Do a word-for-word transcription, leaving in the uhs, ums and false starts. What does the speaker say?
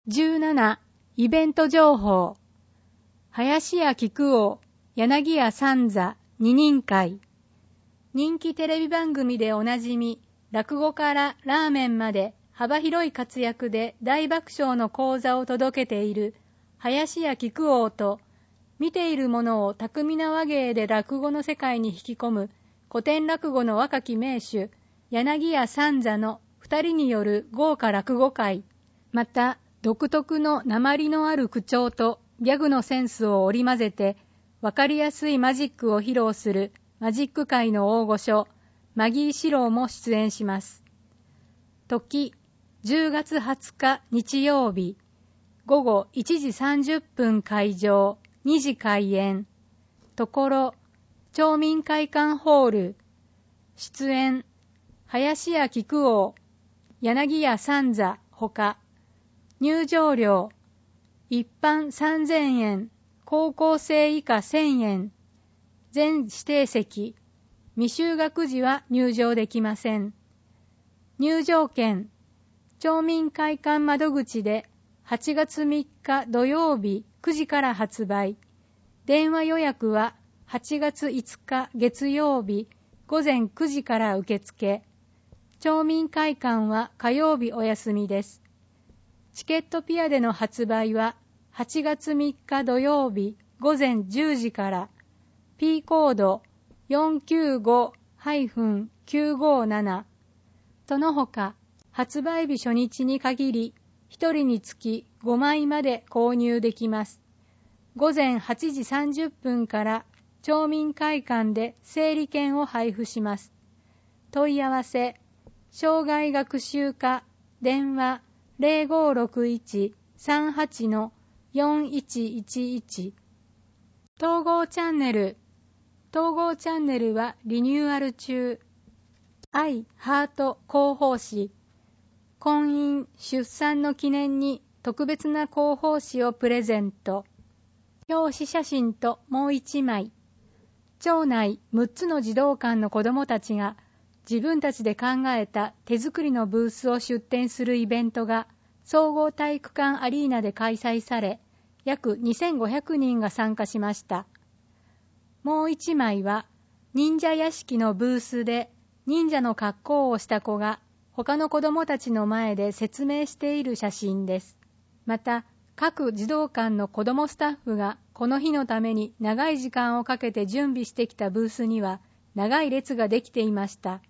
じゅうなな、イベント情報。林家木久扇、柳家三座、二人会。人気テレビ番組でおなじみ、落語からラーメンまで幅広い活躍で大爆笑の講座を届けている林家木久扇と、見ているものを巧みな話芸で落語の世界に引き込む古典落語の若き名手、柳家三座の二人による豪華落語会。また、独特の訛りのある口調とギャグのセンスを織り交ぜて、わかりやすいマジックを披露するマジック界の大御所、マギー四郎も出演します。時、じゅうがつはつか日曜日、午後いちじさんじゅっぷん開場、にじ開演。ところ、町民会館ホール。出演、林家木久扇、柳家三座ほか。入場料、一般さんぜんえん、高校生以下せんえん。全指定席、未就学時は入場できません。入場券、町民会館窓口ではちがつみっか土曜日くじから発売。電話予約ははちがついつか月曜日ごぜんくじから受付。町民会館は火曜日お休みです。チケットピアでの発売ははちがつみっか土曜日ごぜんじゅうじから。P コード よんきゅうご きゅうごなな。その他、発売日初日に限り、ひとりにつきごまいまで購入できます。ごぜんはちじさんじゅっぷんから町民会館で整理券を配布します。問い合わせ、障害学習課、電話 ゼロごろくいち さんはち よんいちいちいち。統合チャンネル。統合チャンネルはリニューアル中。愛、ハート広報誌。婚姻、出産の記念に特別な広報誌をプレゼント。表紙写真ともう一枚。町内むっつの児童館の子どもたちが自分たちで考えた手作りのブースを出展するイベントが総合体育館アリーナで開催され、約にせんごひゃくにんが参加しました。もう一枚は忍者屋敷のブースで忍者の格好をした子が他の子どもたちの前で説明している写真です。また、各児童館の子どもスタッフがこの日のために長い時間をかけて準備してきたブースには長い列ができていました。